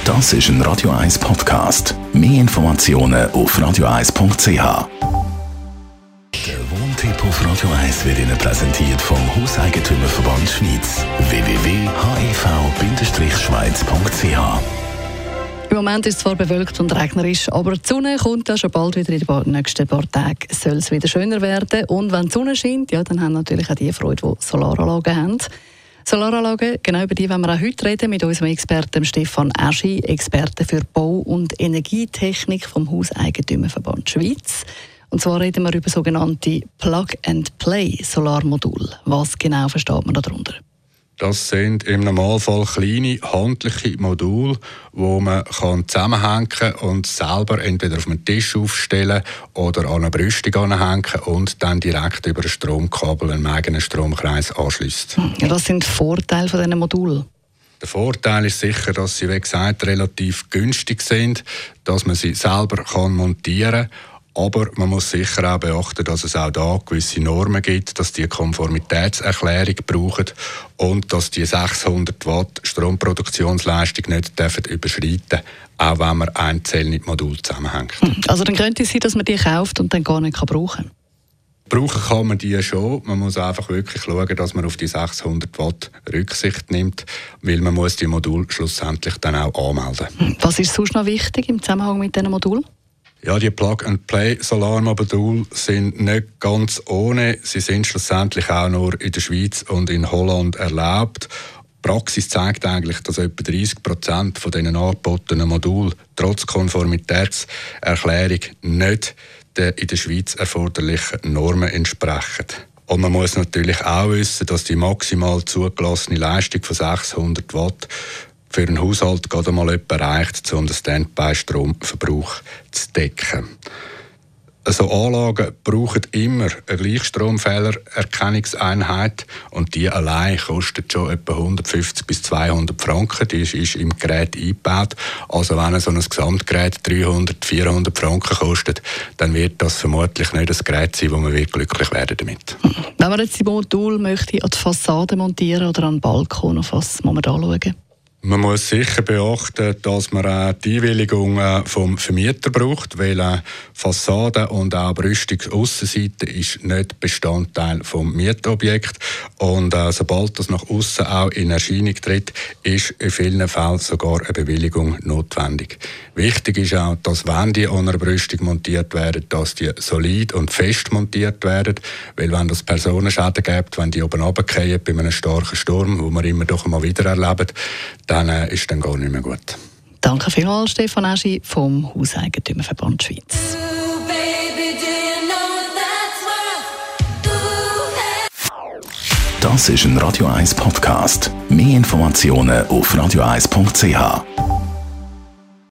Das ist ein Radio 1 Podcast. Mehr Informationen auf radio1.ch. Der Wohntipp auf Radio 1 wird Ihnen präsentiert vom Hauseigentümerverband Schweiz. www.hev-schweiz.ch. Im Moment ist es zwar bewölkt und regnerisch, aber die Sonne kommt ja schon bald wieder. In den nächsten paar Tagen soll es wieder schöner werden. Und wenn die Sonne scheint, ja, dann haben natürlich auch die Freude, die Solaranlagen haben. Solaranlagen, genau über die wollen wir auch heute reden mit unserem Experten Stefan Aschi, Experte für Bau- und Energietechnik vom Hauseigentümerverband Schweiz. Und zwar reden wir über sogenannte Plug-and-Play-Solarmodule. Was genau versteht man darunter? Das sind im Normalfall kleine, handliche Module, die man zusammenhängen kann und selber entweder auf einem Tisch aufstellen oder an eine Brüstung anhängen und dann direkt über ein Stromkabel einen eigenen Stromkreis anschließt. Ja, was sind die Vorteile von diesen Modulen? Der Vorteil ist sicher, dass sie, wie gesagt, relativ günstig sind, dass man sie selber montieren kann. Aber man muss sicher auch beachten, dass es auch da gewisse Normen gibt, dass die Konformitätserklärung brauchen und dass die 600 Watt Stromproduktionsleistung nicht überschreiten dürfen, auch wenn man einzelne Module zusammenhängt. Also dann könnte es sein, dass man die kauft und dann gar nicht brauchen kann? Brauchen kann man die schon. Man muss einfach wirklich schauen, dass man auf die 600 Watt Rücksicht nimmt, weil man muss die Module schlussendlich dann auch anmelden. Was ist sonst noch wichtig im Zusammenhang mit diesen Modulen? Ja, die Plug-and-Play-Solarmodule sind nicht ganz ohne. Sie sind schlussendlich auch nur in der Schweiz und in Holland erlaubt. Die Praxis zeigt eigentlich, dass etwa 30% von diesen angebotenen Modulen trotz Konformitätserklärung nicht den in der Schweiz erforderlichen Normen entsprechen. Und man muss natürlich auch wissen, dass die maximal zugelassene Leistung von 600 Watt für einen Haushalt gerade mal etwa reicht, um den Standby-Stromverbrauch zu decken. Also Anlagen brauchen immer eine Gleichstromfehlererkennungseinheit und die allein kostet schon etwa 150 bis 200 Franken. Die ist im Gerät eingebaut. Also wenn so ein Gesamtgerät 300, 400 Franken kostet, dann wird das vermutlich nicht das Gerät sein, wo man wirklich glücklich werden damit. Wenn man jetzt die Module möchte an die Fassade montieren oder an den Balkon, auf was muss man da schauen? Man muss sicher beachten, dass man die Einwilligung vom Vermieter braucht, weil Fassade und auch Brüstungsaußenseite ist nicht Bestandteil vom Mietobjekt. Und sobald das nach außen auch in Erscheinung tritt, ist in vielen Fällen sogar eine Bewilligung notwendig. Wichtig ist auch, dass wenn die an einer Brüstung montiert werden, dass die solid und fest montiert werden, weil wenn das Personenschäden gibt, wenn die oben runterfallen bei einem starken Sturm, wo wir immer doch mal wieder erleben, dann ist dann gar nicht mehr gut. Danke vielmals, Stefan Aschi vom Hauseigentümerverband Schweiz. Das ist ein Radio 1 Podcast. Mehr Informationen auf radio1.ch.